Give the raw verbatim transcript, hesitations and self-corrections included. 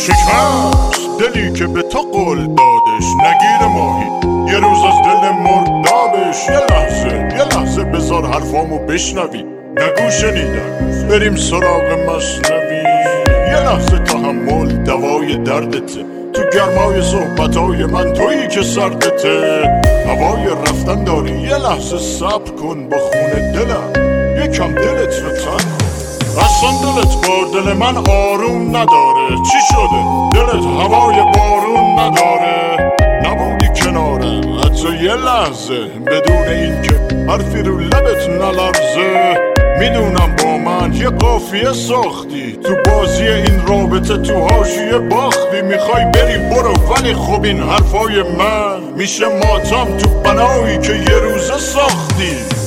شکست دلی که به تو قول دادش، نگیر ماهی یه روز از دل مردابش. یه لحظه یه لحظه بذار حرفامو بشنوی، نگو شنیدم بریم سراغ مصنوی. یه لحظه تحمل دوای دردته، تو گرمای صحبتای من تویی که سردته. هوای رفتن داری یه لحظه صبر کن، با خون دلم یکم دلت رو تن کن. اصلا دلت با دل من آروم نداره، چی شده؟ دلت هوای بارون نداره؟ نبودی کنارم حتی یه لحظه، بدون این که حرفی رو لبت نلرزه. میدونم با من یه قافیه ساختی، تو بازی این رابطه تو حاشیه باختی. میخوای بری برو، ولی خب این حرفای من میشه ماتم تو بنایی که یه روزه ساختی.